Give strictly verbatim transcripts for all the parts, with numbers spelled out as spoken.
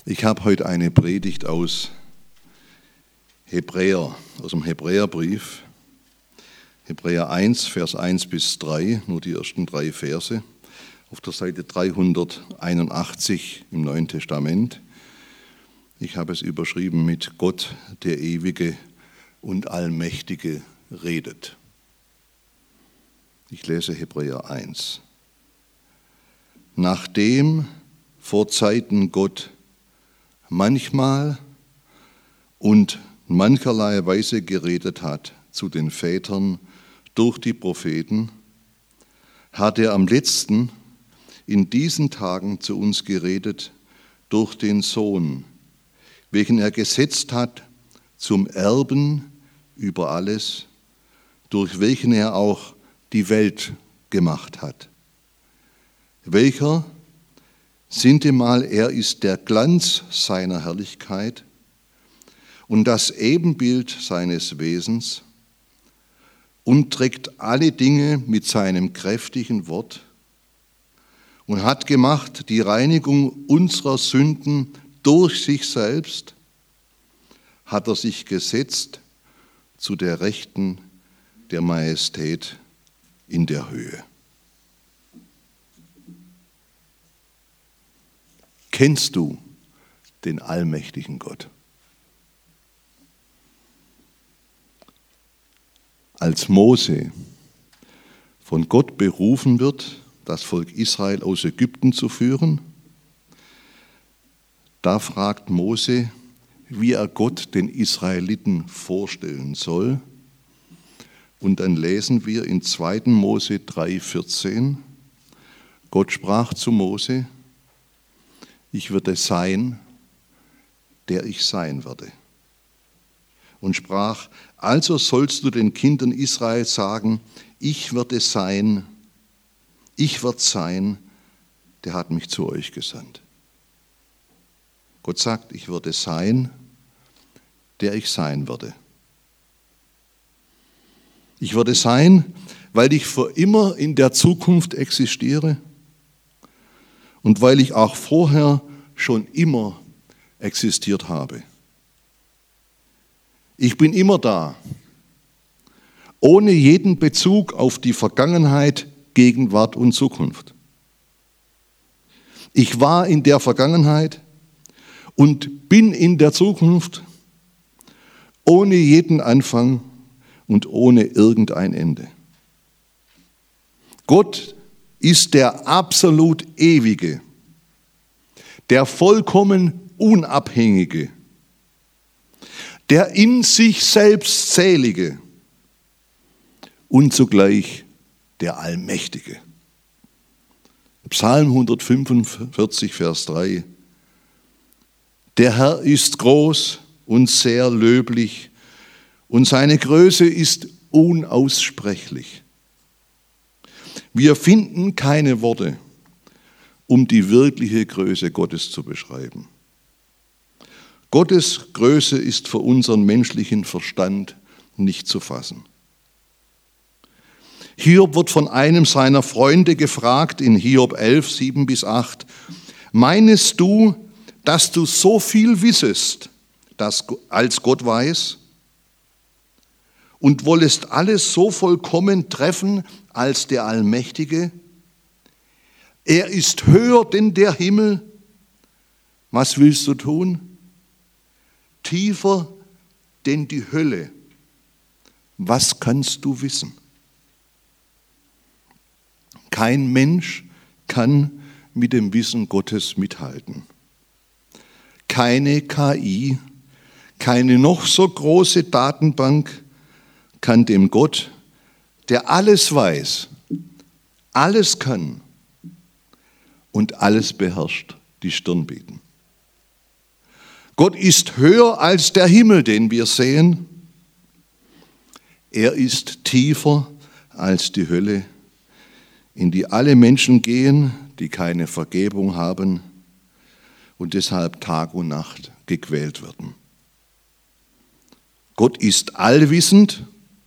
Ich habe heute eine Predigt aus Hebräer, aus dem Hebräerbrief. Hebräer eins, Vers eins bis drei, nur die ersten drei Verse, auf der Seite dreihunderteinundachtzig im Neuen Testament. Ich habe es überschrieben mit Gott, der Ewige und Allmächtige, redet. Ich lese Hebräer eins. Nachdem vor Zeiten Gott manchmal und mancherlei Weise geredet hat zu den Vätern durch die Propheten, hat er am letzten in diesen Tagen zu uns geredet durch den Sohn, welchen er gesetzt hat zum Erben über alles, durch welchen er auch die Welt gemacht hat. Welcher sintemal er ist der Glanz seiner Herrlichkeit und das Ebenbild seines Wesens und trägt alle Dinge mit seinem kräftigen Wort und hat gemacht die Reinigung unserer Sünden durch sich selbst, hat er sich gesetzt zu der Rechten der Majestät in der Höhe. Kennst du den allmächtigen Gott? Als Mose von Gott berufen wird, das Volk Israel aus Ägypten zu führen, da fragt Mose, wie er Gott den Israeliten vorstellen soll. Und dann lesen wir in zweiten Mose drei vierzehn, Gott sprach zu Mose: Ich würde sein, der ich sein werde. Und sprach: Also sollst du den Kindern Israel sagen, ich werde sein, ich werde sein, der hat mich zu euch gesandt. Gott sagt, ich werde sein, der ich sein werde. Ich werde sein, weil ich für immer in der Zukunft existiere und weil ich auch vorher schon immer existiert habe. Ich bin immer da, ohne jeden Bezug auf die Vergangenheit, Gegenwart und Zukunft. Ich war in der Vergangenheit und bin in der Zukunft, ohne jeden Anfang und ohne irgendein Ende. Gott ist der absolut Ewige, der vollkommen Unabhängige, der in sich selbst Selige und zugleich der Allmächtige. Psalm hundertfünfundvierzig, Vers drei. Der Herr ist groß und sehr löblich und seine Größe ist unaussprechlich. Wir finden keine Worte, um die wirkliche Größe Gottes zu beschreiben. Gottes Größe ist für unseren menschlichen Verstand nicht zu fassen. Hiob wird von einem seiner Freunde gefragt in Hiob elf, sieben bis acht, meinest du, dass du so viel wissest, dass, als Gott weiß, und wollest alles so vollkommen treffen als der Allmächtige? Er ist höher denn der Himmel. Was willst du tun? Tiefer denn die Hölle. Was kannst du wissen? Kein Mensch kann mit dem Wissen Gottes mithalten. Keine K I, keine noch so große Datenbank kann dem Gott, der alles weiß, alles kann und alles beherrscht, die Stirn bieten. Gott ist höher als der Himmel, den wir sehen. Er ist tiefer als die Hölle, in die alle Menschen gehen, die keine Vergebung haben und deshalb Tag und Nacht gequält werden. Gott ist allwissend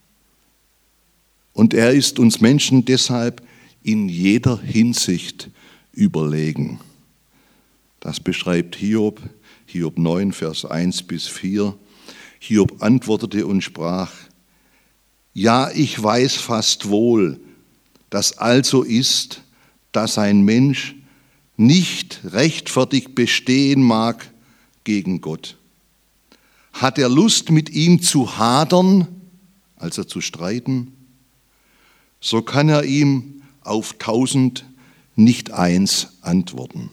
und er ist uns Menschen deshalb in jeder Hinsicht überlegen. Das beschreibt Hiob, Hiob neun, Vers eins bis vier. Hiob antwortete und sprach: Ja, ich weiß fast wohl, dass also ist, dass ein Mensch nicht rechtfertig bestehen mag gegen Gott. Hat er Lust, mit ihm zu hadern, also zu streiten, so kann er ihm auf tausend nicht eins antworten.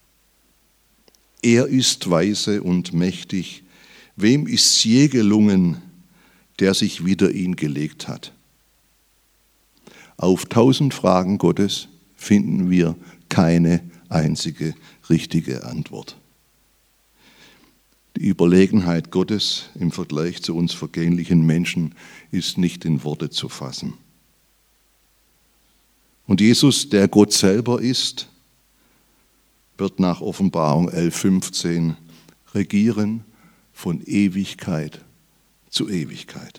Er ist weise und mächtig. Wem ist's je gelungen, der sich wider ihn gelegt hat? Auf tausend Fragen Gottes finden wir keine einzige richtige Antwort. Die Überlegenheit Gottes im Vergleich zu uns vergänglichen Menschen ist nicht in Worte zu fassen. Und Jesus, der Gott selber ist, wird nach Offenbarung elf fünfzehn regieren von Ewigkeit zu Ewigkeit.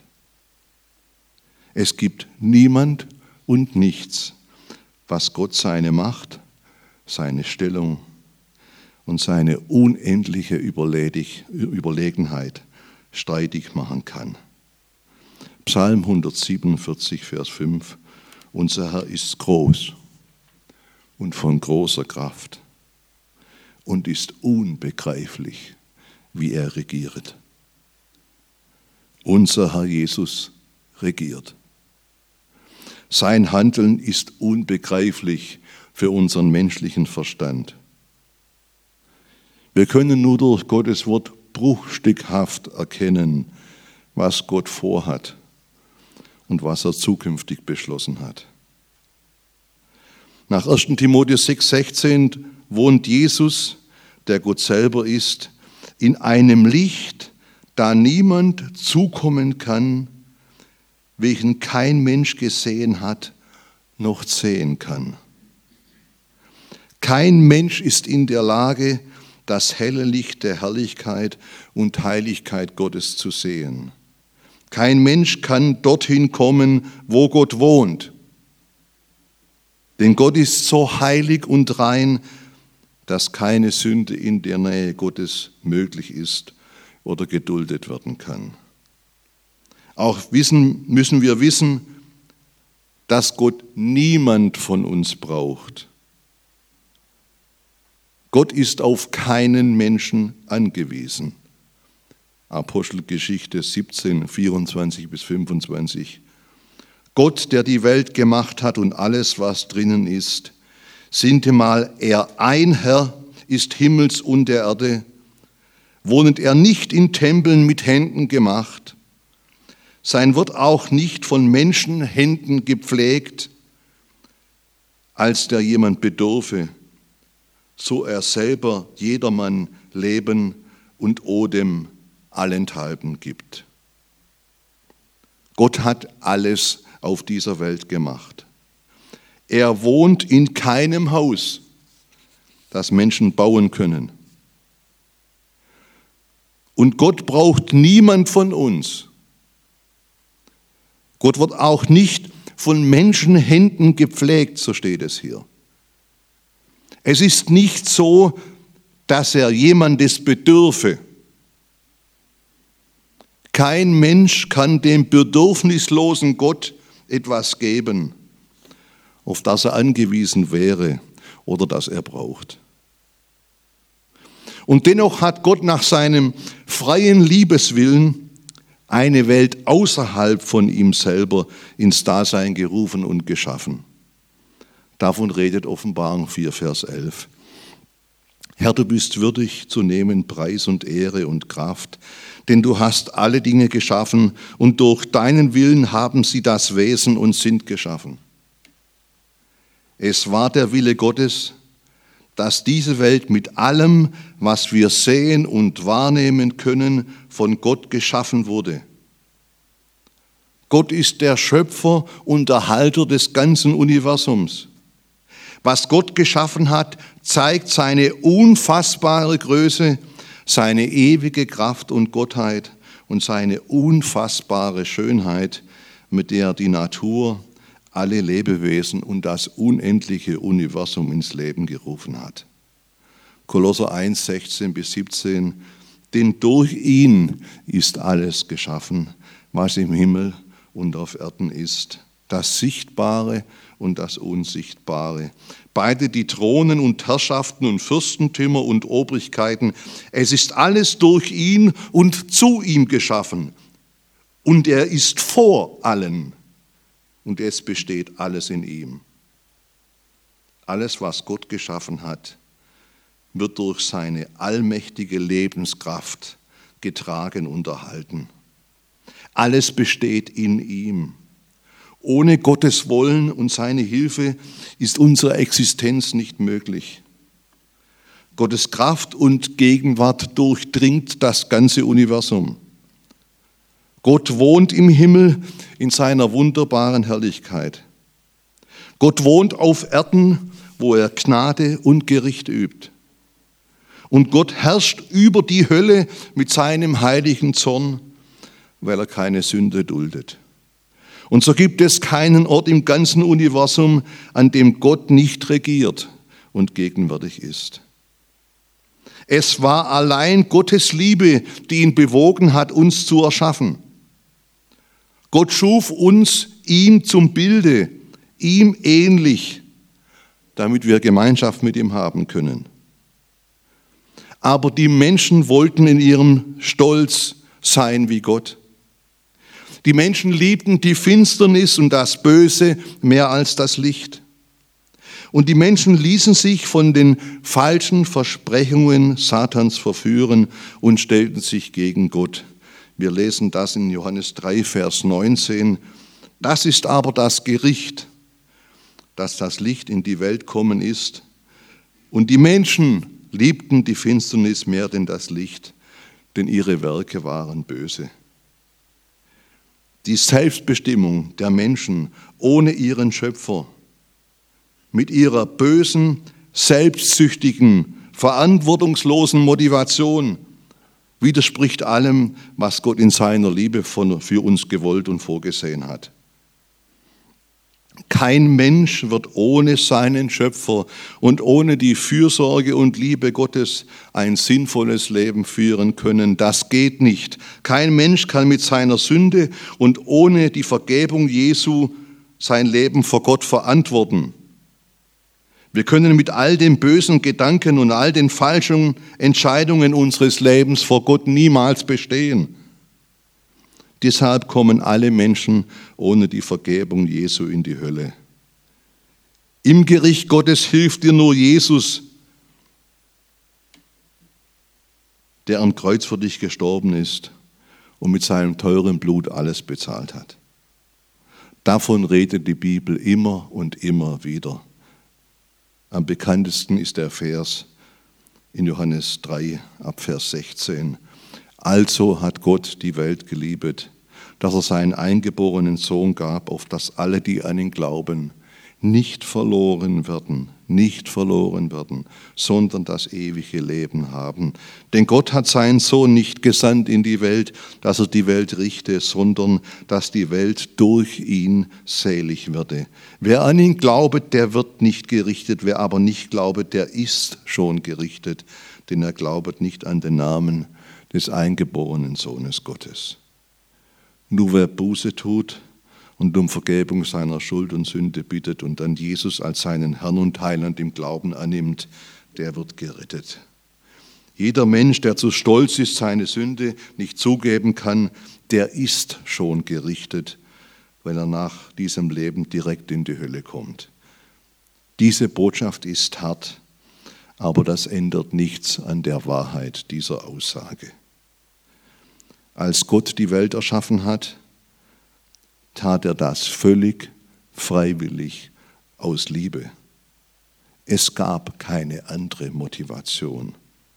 Es gibt niemand und nichts, was Gott seine Macht, seine Stellung und seine unendliche Überlegenheit streitig machen kann. Psalm hundertsiebenundvierzig, Vers fünf: Unser Herr ist groß und von großer Kraft und ist unbegreiflich, wie er regiert. Unser Herr Jesus regiert. Sein Handeln ist unbegreiflich für unseren menschlichen Verstand. Wir können nur durch Gottes Wort bruchstückhaft erkennen, was Gott vorhat und was er zukünftig beschlossen hat. Nach erster Timotheus sechs sechzehn wohnt Jesus, der Gott selber ist, in einem Licht, da niemand zukommen kann, welchen kein Mensch gesehen hat, noch sehen kann. Kein Mensch ist in der Lage, das helle Licht der Herrlichkeit und Heiligkeit Gottes zu sehen. Kein Mensch kann dorthin kommen, wo Gott wohnt. Denn Gott ist so heilig und rein, dass keine Sünde in der Nähe Gottes möglich ist oder geduldet werden kann. Auch wissen, müssen wir wissen, dass Gott niemand von uns braucht. Gott ist auf keinen Menschen angewiesen. Apostelgeschichte siebzehn, vierundzwanzig bis fünfundzwanzig. Gott, der die Welt gemacht hat und alles, was drinnen ist, sintemal er ein Herr ist Himmels und der Erde, wohnend er nicht in Tempeln mit Händen gemacht, sein wird auch nicht von Menschenhänden gepflegt, als der jemand bedürfe, so er selber jedermann Leben und Odem allenthalben gibt. Gott hat alles auf dieser Welt gemacht. Er wohnt in keinem Haus, das Menschen bauen können. Und Gott braucht niemand von uns. Gott wird auch nicht von Menschenhänden gepflegt, so steht es hier. Es ist nicht so, dass er jemandes bedürfe. Kein Mensch kann dem bedürfnislosen Gott etwas geben, auf das er angewiesen wäre oder das er braucht. Und dennoch hat Gott nach seinem freien Liebeswillen eine Welt außerhalb von ihm selber ins Dasein gerufen und geschaffen. Davon redet Offenbarung vier, Vers elf. Herr, du bist würdig zu nehmen Preis und Ehre und Kraft, denn du hast alle Dinge geschaffen und durch deinen Willen haben sie das Wesen und sind geschaffen. Es war der Wille Gottes, dass diese Welt mit allem, was wir sehen und wahrnehmen können, von Gott geschaffen wurde. Gott ist der Schöpfer und Erhalter des ganzen Universums. Was Gott geschaffen hat, zeigt seine unfassbare Größe, seine ewige Kraft und Gottheit und seine unfassbare Schönheit, mit der die Natur, alle Lebewesen und das unendliche Universum ins Leben gerufen hat. Kolosser eins, sechzehn bis siebzehn. Denn durch ihn ist alles geschaffen, was im Himmel und auf Erden ist, das Sichtbare und das Unsichtbare. Beide die Thronen und Herrschaften und Fürstentümer und Obrigkeiten. Es ist alles durch ihn und zu ihm geschaffen. Und er ist vor allen. Und es besteht alles in ihm. Alles, was Gott geschaffen hat, wird durch seine allmächtige Lebenskraft getragen und erhalten. Alles besteht in ihm. Ohne Gottes Wollen und seine Hilfe ist unsere Existenz nicht möglich. Gottes Kraft und Gegenwart durchdringt das ganze Universum. Gott wohnt im Himmel in seiner wunderbaren Herrlichkeit. Gott wohnt auf Erden, wo er Gnade und Gericht übt. Und Gott herrscht über die Hölle mit seinem heiligen Zorn, weil er keine Sünde duldet. Und so gibt es keinen Ort im ganzen Universum, an dem Gott nicht regiert und gegenwärtig ist. Es war allein Gottes Liebe, die ihn bewogen hat, uns zu erschaffen. Gott schuf uns ihm zum Bilde, ihm ähnlich, damit wir Gemeinschaft mit ihm haben können. Aber die Menschen wollten in ihrem Stolz sein wie Gott. Die Menschen liebten die Finsternis und das Böse mehr als das Licht. Und die Menschen ließen sich von den falschen Versprechungen Satans verführen und stellten sich gegen Gott. Wir lesen das in Johannes drei, Vers neunzehn. Das ist aber das Gericht, dass das Licht in die Welt kommen ist. Und die Menschen liebten die Finsternis mehr denn das Licht, denn ihre Werke waren böse. Die Selbstbestimmung der Menschen ohne ihren Schöpfer, mit ihrer bösen, selbstsüchtigen, verantwortungslosen Motivation widerspricht allem, was Gott in seiner Liebe für uns gewollt und vorgesehen hat. Kein Mensch wird ohne seinen Schöpfer und ohne die Fürsorge und Liebe Gottes ein sinnvolles Leben führen können. Das geht nicht. Kein Mensch kann mit seiner Sünde und ohne die Vergebung Jesu sein Leben vor Gott verantworten. Wir können mit all den bösen Gedanken und all den falschen Entscheidungen unseres Lebens vor Gott niemals bestehen. Deshalb kommen alle Menschen ohne die Vergebung Jesu in die Hölle. Im Gericht Gottes hilft dir nur Jesus, der am Kreuz für dich gestorben ist und mit seinem teuren Blut alles bezahlt hat. Davon redet die Bibel immer und immer wieder. Am bekanntesten ist der Vers in Johannes drei, ab Vers sechzehn. Also hat Gott die Welt geliebt, dass er seinen eingeborenen Sohn gab, auf dass alle, die an ihn glauben, nicht verloren werden, nicht verloren werden, sondern das ewige Leben haben. Denn Gott hat seinen Sohn nicht gesandt in die Welt, dass er die Welt richte, sondern dass die Welt durch ihn selig werde. Wer an ihn glaubet, der wird nicht gerichtet, wer aber nicht glaubet, der ist schon gerichtet, denn er glaubet nicht an den Namen des eingeborenen Sohnes Gottes. Nur wer Buße tut und um Vergebung seiner Schuld und Sünde bittet und dann Jesus als seinen Herrn und Heiland im Glauben annimmt, der wird gerettet. Jeder Mensch, der zu stolz ist, seine Sünde nicht zugeben kann, der ist schon gerichtet, weil er nach diesem Leben direkt in die Hölle kommt. Diese Botschaft ist hart, aber das ändert nichts an der Wahrheit dieser Aussage. Als Gott die Welt erschaffen hat, tat er das völlig freiwillig aus Liebe. Es gab keine andere Motivation.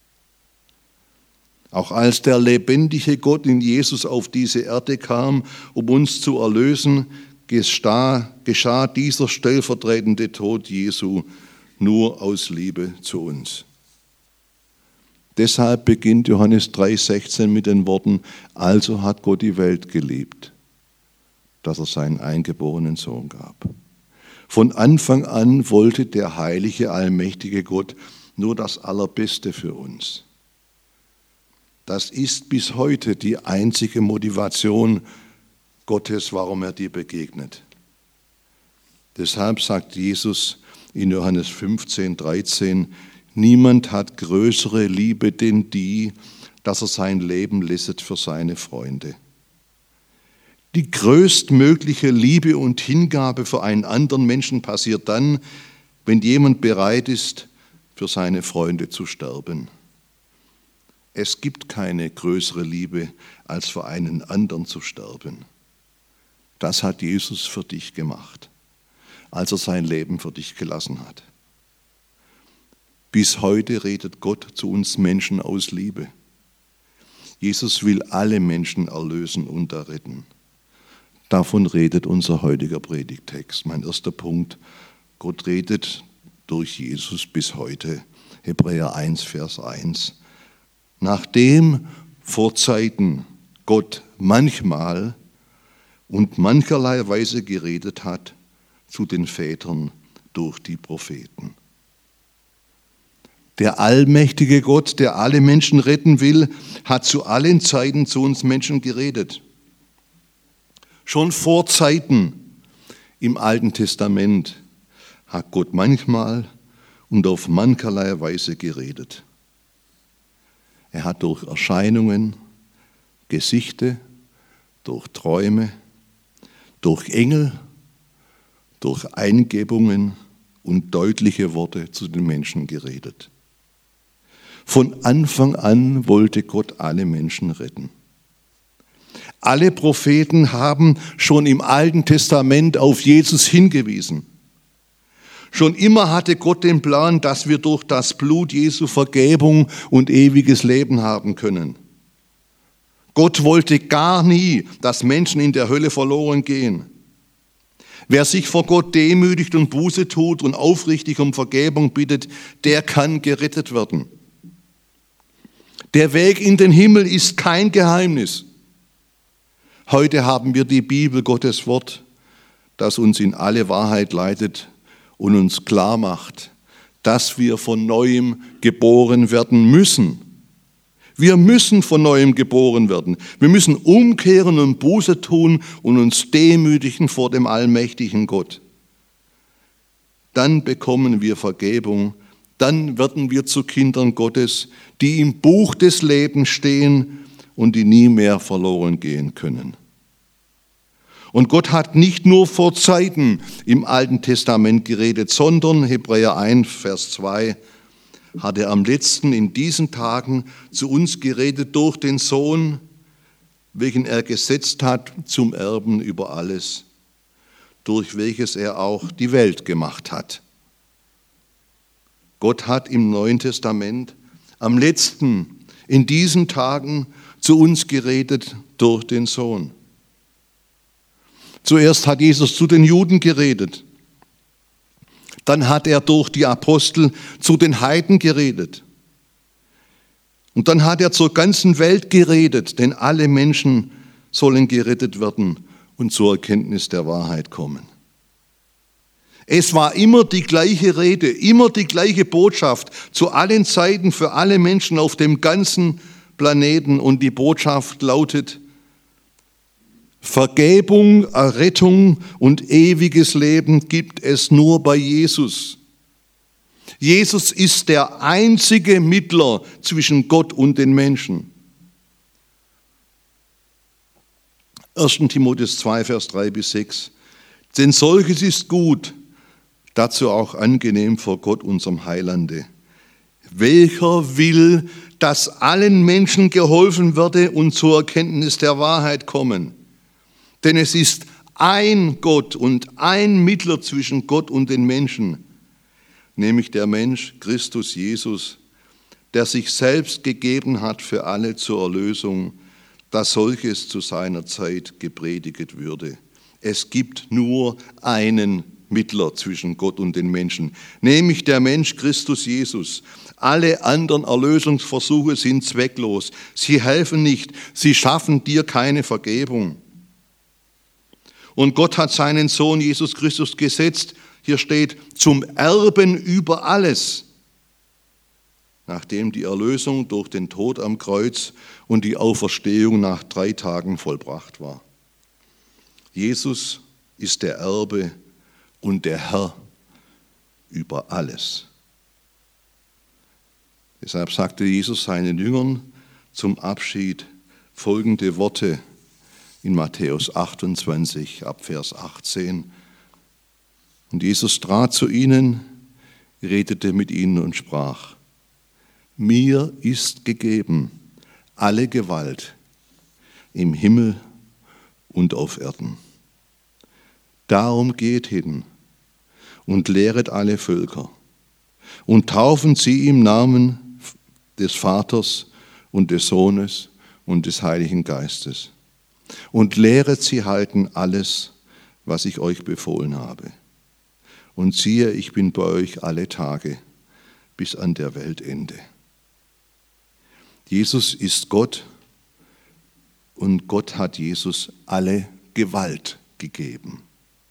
Auch als der lebendige Gott in Jesus auf diese Erde kam, um uns zu erlösen, geschah, geschah dieser stellvertretende Tod Jesu nur aus Liebe zu uns. Deshalb beginnt Johannes drei, sechzehn mit den Worten, also hat Gott die Welt geliebt, dass er seinen eingeborenen Sohn gab. Von Anfang an wollte der heilige, allmächtige Gott nur das Allerbeste für uns. Das ist bis heute die einzige Motivation Gottes, warum er dir begegnet. Deshalb sagt Jesus in Johannes fünfzehn, dreizehn, niemand hat größere Liebe denn die, dass er sein Leben lässt für seine Freunde. Die größtmögliche Liebe und Hingabe für einen anderen Menschen passiert dann, wenn jemand bereit ist, für seine Freunde zu sterben. Es gibt keine größere Liebe, als für einen anderen zu sterben. Das hat Jesus für dich gemacht, als er sein Leben für dich gelassen hat. Bis heute redet Gott zu uns Menschen aus Liebe. Jesus will alle Menschen erlösen und erretten. Davon redet unser heutiger Predigttext. Mein erster Punkt, Gott redet durch Jesus bis heute. Hebräer eins, Vers eins. Nachdem vor Zeiten Gott manchmal und mancherlei Weise geredet hat zu den Vätern durch die Propheten. Der allmächtige Gott, der alle Menschen retten will, hat zu allen Zeiten zu uns Menschen geredet. Schon vor Zeiten im Alten Testament hat Gott manchmal und auf mancherlei Weise geredet. Er hat durch Erscheinungen, Gesichte, durch Träume, durch Engel, durch Eingebungen und deutliche Worte zu den Menschen geredet. Von Anfang an wollte Gott alle Menschen retten. Alle Propheten haben schon im Alten Testament auf Jesus hingewiesen. Schon immer hatte Gott den Plan, dass wir durch das Blut Jesu Vergebung und ewiges Leben haben können. Gott wollte gar nie, dass Menschen in der Hölle verloren gehen. Wer sich vor Gott demütigt und Buße tut und aufrichtig um Vergebung bittet, der kann gerettet werden. Der Weg in den Himmel ist kein Geheimnis. Heute haben wir die Bibel, Gottes Wort, das uns in alle Wahrheit leitet und uns klar macht, dass wir von Neuem geboren werden müssen. Wir müssen von Neuem geboren werden. Wir müssen umkehren und Buße tun und uns demütigen vor dem allmächtigen Gott. Dann bekommen wir Vergebung, dann werden wir zu Kindern Gottes, die im Buch des Lebens stehen und die nie mehr verloren gehen können. Und Gott hat nicht nur vor Zeiten im Alten Testament geredet, sondern, Hebräer eins, Vers zwei, hat er am letzten in diesen Tagen zu uns geredet durch den Sohn, welchen er gesetzt hat zum Erben über alles, durch welches er auch die Welt gemacht hat. Gott hat im Neuen Testament am letzten in diesen Tagen zu uns geredet durch den Sohn. Zuerst hat Jesus zu den Juden geredet. Dann hat er durch die Apostel zu den Heiden geredet. Und dann hat er zur ganzen Welt geredet, denn alle Menschen sollen gerettet werden und zur Erkenntnis der Wahrheit kommen. Es war immer die gleiche Rede, immer die gleiche Botschaft, zu allen Zeiten für alle Menschen auf dem ganzen Planeten. Und die Botschaft lautet: Vergebung, Errettung und ewiges Leben gibt es nur bei Jesus. Jesus ist der einzige Mittler zwischen Gott und den Menschen. erster Timotheus zwei, Vers drei bis sechs. Denn solches ist gut, dazu auch angenehm vor Gott, unserem Heilande, welcher will, dass allen Menschen geholfen werde und zur Erkenntnis der Wahrheit kommen. Denn es ist ein Gott und ein Mittler zwischen Gott und den Menschen, nämlich der Mensch Christus Jesus, der sich selbst gegeben hat für alle zur Erlösung, dass solches zu seiner Zeit gepredigt würde. Es gibt nur einen Mittler zwischen Gott und den Menschen, nämlich der Mensch Christus Jesus. Alle anderen Erlösungsversuche sind zwecklos. Sie helfen nicht, sie schaffen dir keine Vergebung. Und Gott hat seinen Sohn Jesus Christus gesetzt, hier steht, zum Erben über alles. nachdem die Erlösung durch den Tod am Kreuz und die Auferstehung nach drei Tagen vollbracht war. Jesus ist der Erbe und der Herr über alles. Deshalb sagte Jesus seinen Jüngern zum Abschied folgende Worte in Matthäus achtundzwanzig, ab Vers achtzehn. Und Jesus trat zu ihnen, redete mit ihnen und sprach: Mir ist gegeben alle Gewalt im Himmel und auf Erden. Darum geht hin und lehret alle Völker und taufen sie im Namen des Vaters und des Sohnes und des Heiligen Geistes und lehret sie halten alles, was ich euch befohlen habe. Und siehe, ich bin bei euch alle Tage bis an der Weltende. Jesus ist Gott und Gott hat Jesus alle Gewalt gegeben.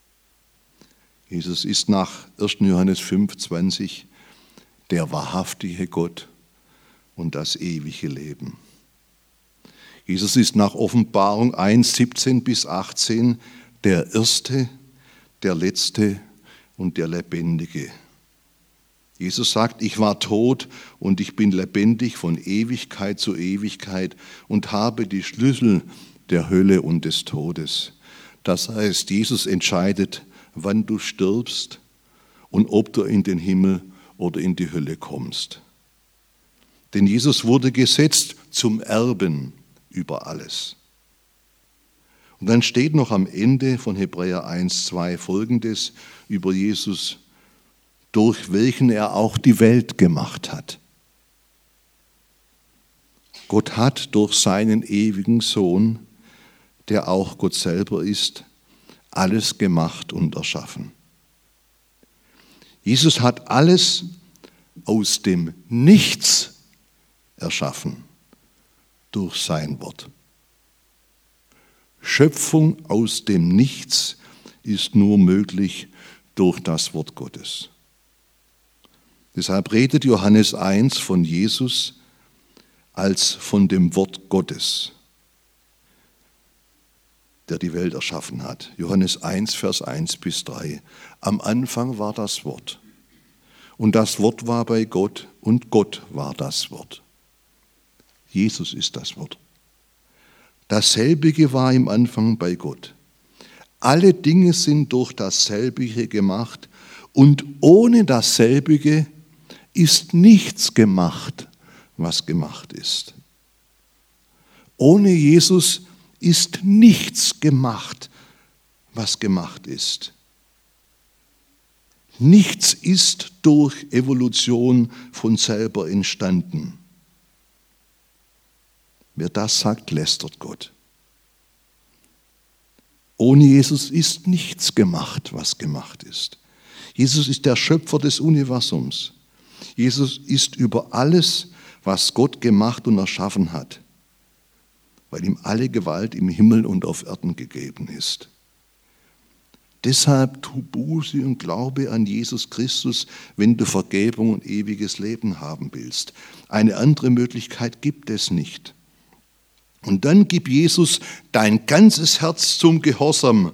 Jesus ist nach erster Johannes fünf zwanzig der wahrhaftige Gott und das ewige Leben. Jesus ist nach Offenbarung eins siebzehn bis achtzehn der Erste, der Letzte und der Lebendige. Jesus sagt, ich war tot und ich bin lebendig von Ewigkeit zu Ewigkeit und habe die Schlüssel der Hölle und des Todes. Das heißt, Jesus entscheidet, wann du stirbst und ob du in den Himmel oder in die Hölle kommst. Denn Jesus wurde gesetzt zum Erben über alles. Und dann steht noch am Ende von Hebräer eins zwei Folgendes über Jesus, durch welchen er auch die Welt gemacht hat. Gott hat durch seinen ewigen Sohn, der auch Gott selber ist, alles gemacht und erschaffen. Jesus hat alles aus dem Nichts erschaffen durch sein Wort. Schöpfung aus dem Nichts ist nur möglich durch das Wort Gottes. Deshalb redet Johannes eins von Jesus als von dem Wort Gottes, der die Welt erschaffen hat. Johannes eins, Vers eins bis drei. Am Anfang war das Wort. Und das Wort war bei Gott und Gott war das Wort. Jesus ist das Wort. Dasselbige war im Anfang bei Gott. Alle Dinge sind durch dasselbige gemacht und ohne dasselbige ist nichts gemacht, was gemacht ist. Ohne Jesus ist nichts gemacht, was gemacht ist. Nichts ist durch Evolution von selber entstanden. Wer das sagt, lästert Gott. Ohne Jesus ist nichts gemacht, was gemacht ist. Jesus ist der Schöpfer des Universums. Jesus ist über alles, was Gott gemacht und erschaffen hat, weil ihm alle Gewalt im Himmel und auf Erden gegeben ist. Deshalb tu Buße und glaube an Jesus Christus, wenn du Vergebung und ewiges Leben haben willst. Eine andere Möglichkeit gibt es nicht. Und dann gib Jesus dein ganzes Herz zum Gehorsam,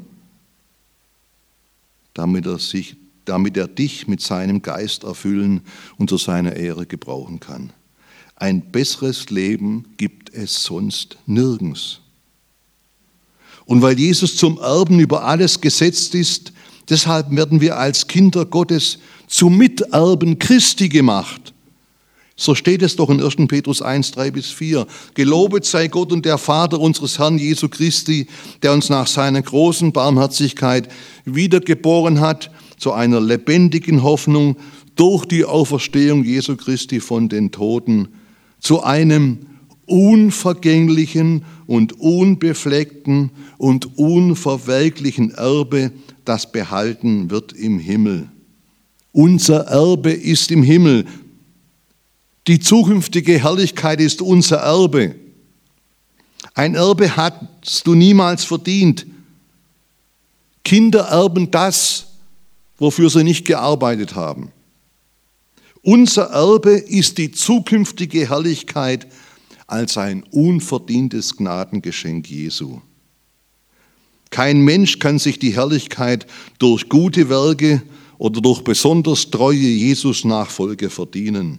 damit er, sich, damit er dich mit seinem Geist erfüllen und zu seiner Ehre gebrauchen kann. Ein besseres Leben gibt es sonst nirgends. Und weil Jesus zum Erben über alles gesetzt ist, deshalb werden wir als Kinder Gottes zu Miterben Christi gemacht. So steht es doch in erster Petrus eins, drei bis vier. Gelobet sei Gott und der Vater unseres Herrn Jesu Christi, der uns nach seiner großen Barmherzigkeit wiedergeboren hat zu einer lebendigen Hoffnung durch die Auferstehung Jesu Christi von den Toten, zu einem unvergänglichen und unbefleckten und unverwelklichen Erbe, das behalten wird im Himmel. Unser Erbe ist im Himmel. Die zukünftige Herrlichkeit ist unser Erbe. Ein Erbe hast du niemals verdient. Kinder erben das, wofür sie nicht gearbeitet haben. Unser Erbe ist die zukünftige Herrlichkeit als ein unverdientes Gnadengeschenk Jesu. Kein Mensch kann sich die Herrlichkeit durch gute Werke oder durch besonders treue Jesus-Nachfolge verdienen.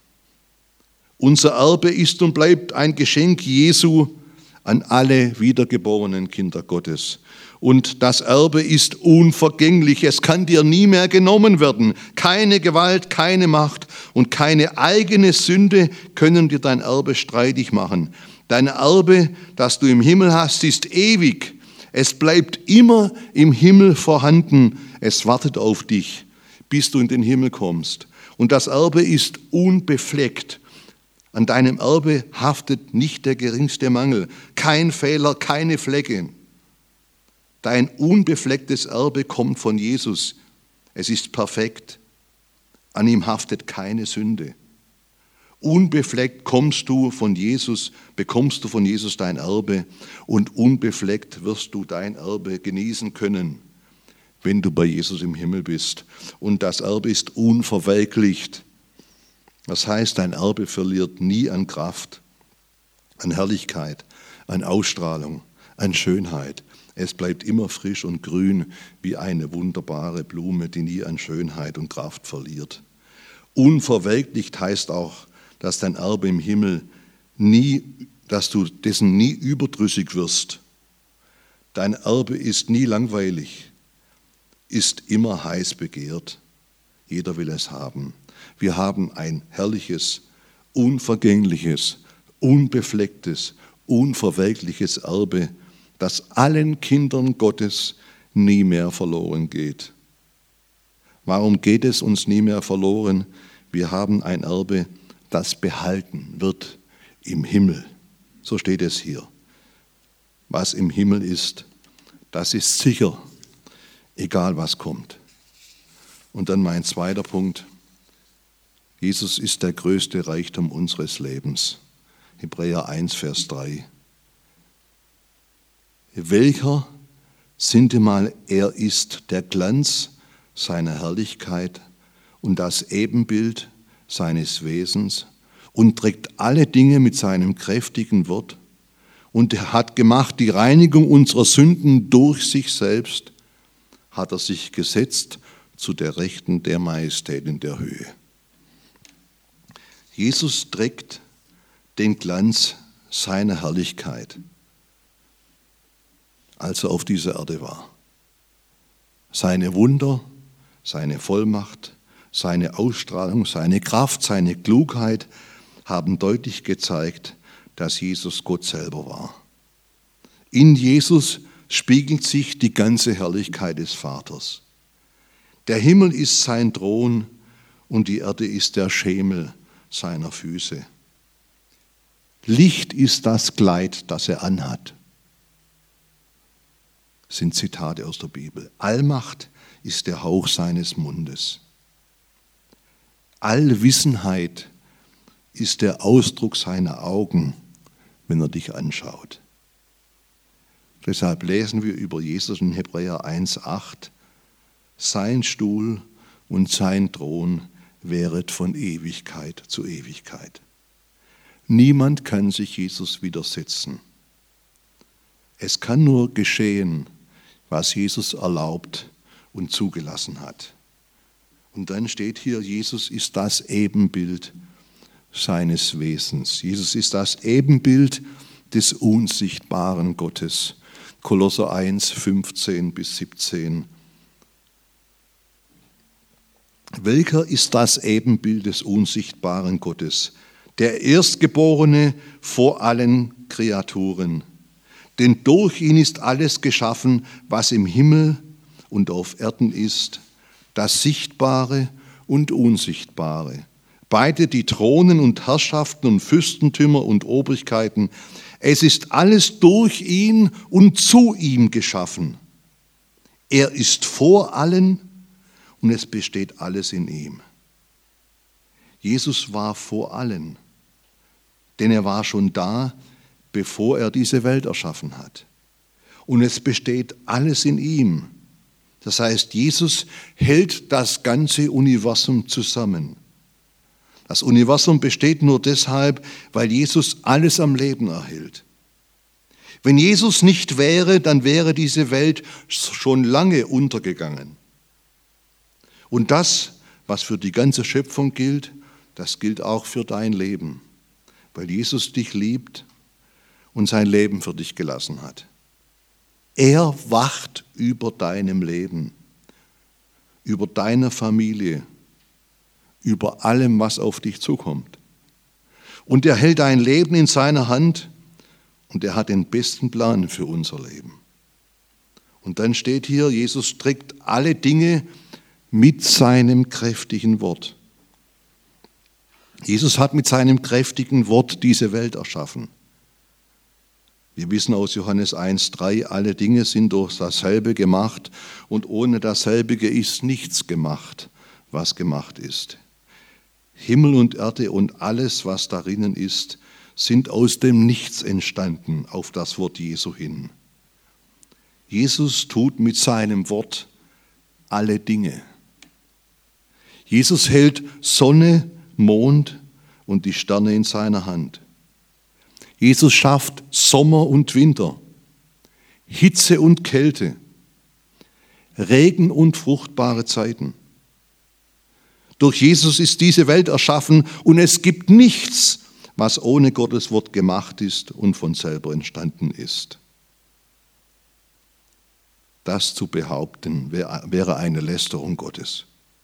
Unser Erbe ist und bleibt ein Geschenk Jesu an alle wiedergeborenen Kinder Gottes. Und das Erbe ist unvergänglich. Es kann dir nie mehr genommen werden. Keine Gewalt, keine Macht und keine eigene Sünde können dir dein Erbe streitig machen. Dein Erbe, das du im Himmel hast, ist ewig. Es bleibt immer im Himmel vorhanden. Es wartet auf dich, bis du in den Himmel kommst. Und das Erbe ist unbefleckt. An deinem Erbe haftet nicht der geringste Mangel. Kein Fehler, keine Flecke. Dein unbeflecktes Erbe kommt von Jesus. Es ist perfekt. An ihm haftet keine Sünde. Unbefleckt kommst du von Jesus, bekommst du von Jesus dein Erbe und unbefleckt wirst du dein Erbe genießen können, wenn du bei Jesus im Himmel bist. Und das Erbe ist unverwelklicht. Das heißt, dein Erbe verliert nie an Kraft, an Herrlichkeit, an Ausstrahlung, an Schönheit. Es bleibt immer frisch und grün wie eine wunderbare Blume, die nie an Schönheit und Kraft verliert. Unverwelklicht heißt auch, dass dein Erbe im Himmel nie, dass du dessen nie überdrüssig wirst. Dein Erbe ist nie langweilig, ist immer heiß begehrt. Jeder will es haben. Wir haben ein herrliches, unvergängliches, unbeflecktes, unverwelkliches Erbe, das allen Kindern Gottes nie mehr verloren geht. Warum geht es uns nie mehr verloren? Wir haben ein Erbe, das behalten wird im Himmel. So steht es hier. Was im Himmel ist, das ist sicher, egal was kommt. Und dann mein zweiter Punkt. Jesus ist der größte Reichtum unseres Lebens. Hebräer eins, Vers drei. Welcher sintemal er ist, der Glanz seiner Herrlichkeit und das Ebenbild seines Wesens und trägt alle Dinge mit seinem kräftigen Wort und er hat gemacht die Reinigung unserer Sünden durch sich selbst, hat er sich gesetzt zu der Rechten der Majestät in der Höhe. Jesus trägt den Glanz seiner Herrlichkeit, als er auf dieser Erde war. Seine Wunder, seine Vollmacht, seine Ausstrahlung, seine Kraft, seine Klugheit haben deutlich gezeigt, dass Jesus Gott selber war. In Jesus spiegelt sich die ganze Herrlichkeit des Vaters. Der Himmel ist sein Thron und die Erde ist der Schemel seiner Füße. Licht ist das Kleid, das er anhat. Das sind Zitate aus der Bibel. Allmacht ist der Hauch seines Mundes. Allwissenheit ist der Ausdruck seiner Augen, wenn er dich anschaut. Deshalb lesen wir über Jesus in Hebräer eins, acht. Sein Stuhl und sein Thron wäret von Ewigkeit zu Ewigkeit. Niemand kann sich Jesus widersetzen. Es kann nur geschehen, was Jesus erlaubt und zugelassen hat. Und dann steht hier, Jesus ist das Ebenbild seines Wesens. Jesus ist das Ebenbild des unsichtbaren Gottes. Kolosser eins, fünfzehn bis siebzehn. Welcher ist das Ebenbild des unsichtbaren Gottes? Der Erstgeborene vor allen Kreaturen. Denn durch ihn ist alles geschaffen, was im Himmel und auf Erden ist, das Sichtbare und Unsichtbare. Beide die Thronen und Herrschaften und Fürstentümer und Obrigkeiten. Es ist alles durch ihn und zu ihm geschaffen. Er ist vor allen und es besteht alles in ihm. Jesus war vor allen, denn er war schon da, bevor er diese Welt erschaffen hat. Und es besteht alles in ihm. Das heißt, Jesus hält das ganze Universum zusammen. Das Universum besteht nur deshalb, weil Jesus alles am Leben erhält. Wenn Jesus nicht wäre, dann wäre diese Welt schon lange untergegangen. Und das, was für die ganze Schöpfung gilt, das gilt auch für dein Leben, weil Jesus dich liebt und sein Leben für dich gelassen hat. Er wacht über deinem Leben, über deiner Familie, über allem, was auf dich zukommt. Und er hält dein Leben in seiner Hand und er hat den besten Plan für unser Leben. Und dann steht hier, Jesus trägt alle Dinge mit seinem kräftigen Wort. Jesus hat mit seinem kräftigen Wort diese Welt erschaffen. Wir wissen aus Johannes eins drei, alle Dinge sind durch dasselbe gemacht und ohne dasselbige ist nichts gemacht, was gemacht ist. Himmel und Erde und alles, was darinnen ist, sind aus dem Nichts entstanden, auf das Wort Jesu hin. Jesus tut mit seinem Wort alle Dinge. Jesus hält Sonne, Mond und die Sterne in seiner Hand. Jesus schafft Sommer und Winter, Hitze und Kälte, Regen und fruchtbare Zeiten. Durch Jesus ist diese Welt erschaffen und es gibt nichts, was ohne Gottes Wort gemacht ist und von selber entstanden ist. Das zu behaupten, wäre eine Lästerung Gottes.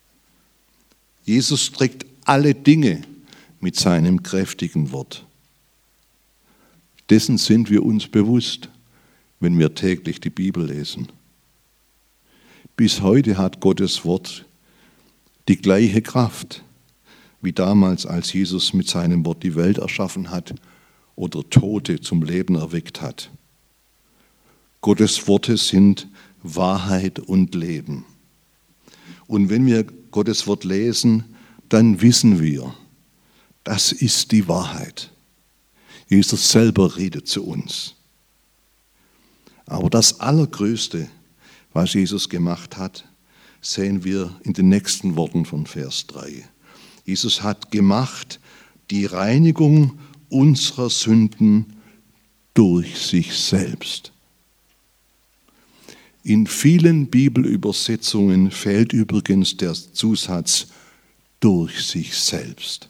Jesus trägt alle Dinge mit seinem kräftigen Wort. Dessen sind wir uns bewusst, wenn wir täglich die Bibel lesen. Bis heute hat Gottes Wort die gleiche Kraft wie damals, als Jesus mit seinem Wort die Welt erschaffen hat oder Tote zum Leben erweckt hat. Gottes Worte sind Wahrheit und Leben. Und wenn wir Gottes Wort lesen, dann wissen wir, das ist die Wahrheit. Jesus selber redet zu uns. Aber das Allergrößte, was Jesus gemacht hat, sehen wir in den nächsten Worten von Vers drei. Jesus hat gemacht die Reinigung unserer Sünden durch sich selbst. In vielen Bibelübersetzungen fehlt übrigens der Zusatz durch sich selbst.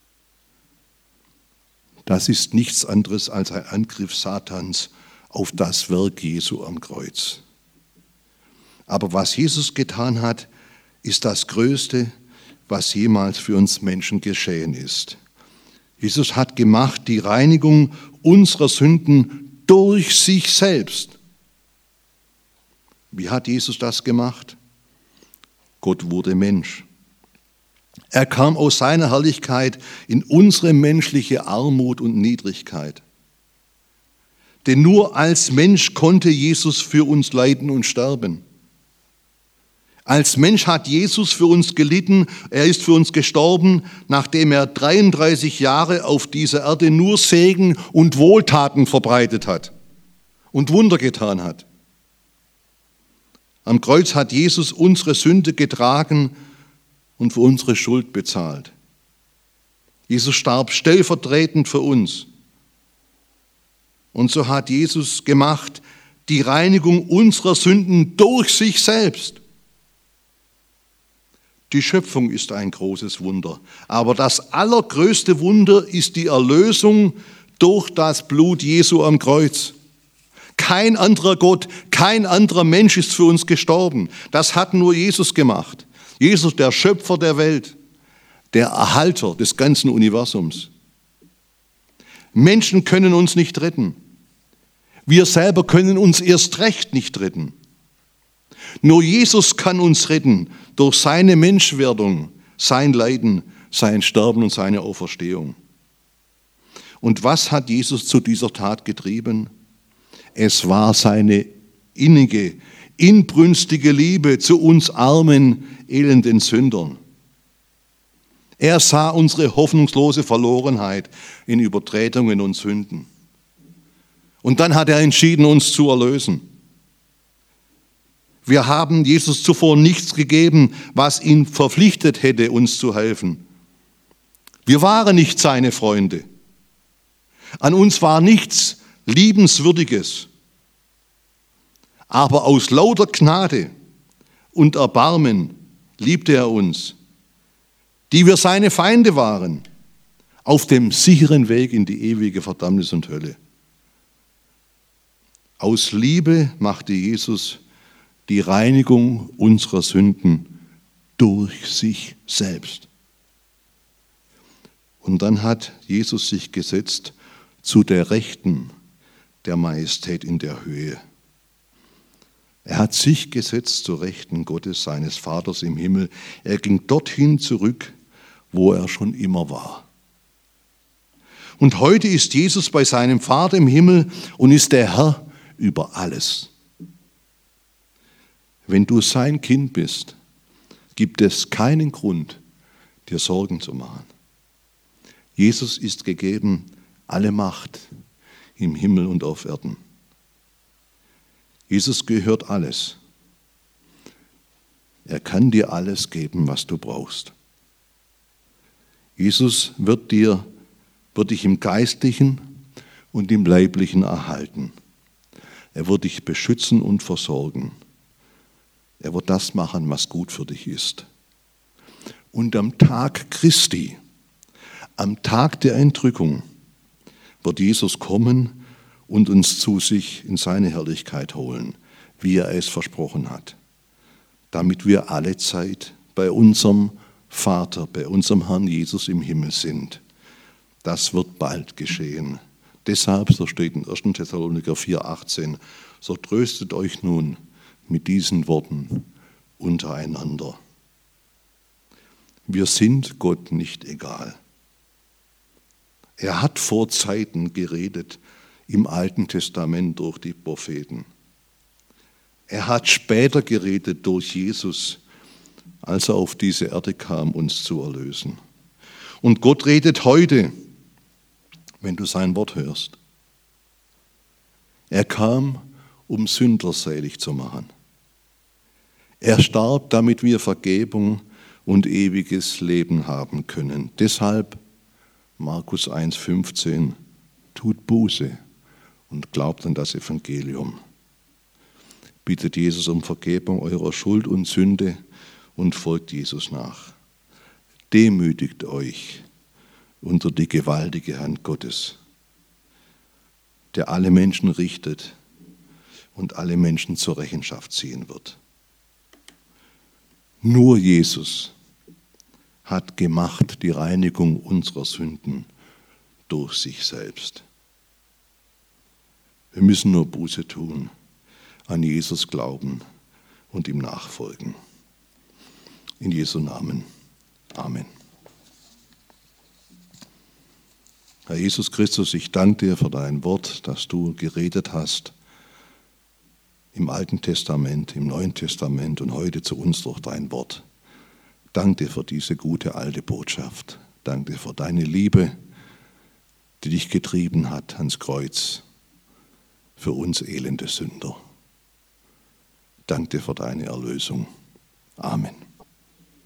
Das ist nichts anderes als ein Angriff Satans auf das Werk Jesu am Kreuz. Aber was Jesus getan hat, ist das Größte, was jemals für uns Menschen geschehen ist. Jesus hat gemacht die Reinigung unserer Sünden durch sich selbst. Wie hat Jesus das gemacht? Gott wurde Mensch. Er kam aus seiner Herrlichkeit in unsere menschliche Armut und Niedrigkeit. Denn nur als Mensch konnte Jesus für uns leiden und sterben. Als Mensch hat Jesus für uns gelitten, er ist für uns gestorben, nachdem er dreiunddreißig Jahre auf dieser Erde nur Segen und Wohltaten verbreitet hat und Wunder getan hat. Am Kreuz hat Jesus unsere Sünde getragen und für unsere Schuld bezahlt. Jesus starb stellvertretend für uns. Und so hat Jesus gemacht die Reinigung unserer Sünden durch sich selbst. Die Schöpfung ist ein großes Wunder, aber das allergrößte Wunder ist die Erlösung durch das Blut Jesu am Kreuz. Kein anderer Gott, kein anderer Mensch ist für uns gestorben. Das hat nur Jesus gemacht. Jesus, der Schöpfer der Welt, der Erhalter des ganzen Universums. Menschen können uns nicht retten. Wir selber können uns erst recht nicht retten. Nur Jesus kann uns retten durch seine Menschwerdung, sein Leiden, sein Sterben und seine Auferstehung. Und was hat Jesus zu dieser Tat getrieben? Es war seine innige, inbrünstige Liebe zu uns armen, elenden Sündern. Er sah unsere hoffnungslose Verlorenheit in Übertretungen und Sünden. Und dann hat er entschieden, uns zu erlösen. Wir haben Jesus zuvor nichts gegeben, was ihn verpflichtet hätte, uns zu helfen. Wir waren nicht seine Freunde. An uns war nichts Liebenswürdiges. Aber aus lauter Gnade und Erbarmen liebte er uns, die wir seine Feinde waren, auf dem sicheren Weg in die ewige Verdammnis und Hölle. Aus Liebe machte Jesus die Reinigung unserer Sünden durch sich selbst. Und dann hat Jesus sich gesetzt zu der Rechten der Majestät in der Höhe. Er hat sich gesetzt zur Rechten Gottes, seines Vaters im Himmel. Er ging dorthin zurück, wo er schon immer war. Und heute ist Jesus bei seinem Vater im Himmel und ist der Herr über alles. Wenn du sein Kind bist, gibt es keinen Grund, dir Sorgen zu machen. Jesus ist gegeben alle Macht im Himmel und auf Erden. Jesus gehört alles. Er kann dir alles geben, was du brauchst. Jesus wird dir, wird dich im Geistlichen und im Leiblichen erhalten. Er wird dich beschützen und versorgen. Er wird das machen, was gut für dich ist. Und am Tag Christi, am Tag der Entrückung, wird Jesus kommen und uns zu sich in seine Herrlichkeit holen, wie er es versprochen hat, damit wir alle Zeit bei unserem Vater, bei unserem Herrn Jesus im Himmel sind. Das wird bald geschehen. Deshalb, so steht in erster Thessaloniker vier, achtzehn, so tröstet euch nun mit diesen Worten untereinander. Wir sind Gott nicht egal. Er hat vor Zeiten geredet im Alten Testament durch die Propheten. Er hat später geredet durch Jesus, als er auf diese Erde kam, uns zu erlösen. Und Gott redet heute, wenn du sein Wort hörst. Er kam, um Sünder selig zu machen. Er starb, damit wir Vergebung und ewiges Leben haben können. Deshalb, Markus eins, fünfzehn, tut Buße und glaubt an das Evangelium. Bittet Jesus um Vergebung eurer Schuld und Sünde und folgt Jesus nach. Demütigt euch unter die gewaltige Hand Gottes, der alle Menschen richtet und alle Menschen zur Rechenschaft ziehen wird. Nur Jesus hat gemacht die Reinigung unserer Sünden durch sich selbst. Wir müssen nur Buße tun, an Jesus glauben und ihm nachfolgen. In Jesu Namen. Amen. Herr Jesus Christus, ich danke dir für dein Wort, das du geredet hast im Alten Testament, im Neuen Testament und heute zu uns durch dein Wort. Danke dir für diese gute alte Botschaft. Danke dir für deine Liebe, die dich getrieben hat ans Kreuz für uns elende Sünder. Danke dir für deine Erlösung. Amen.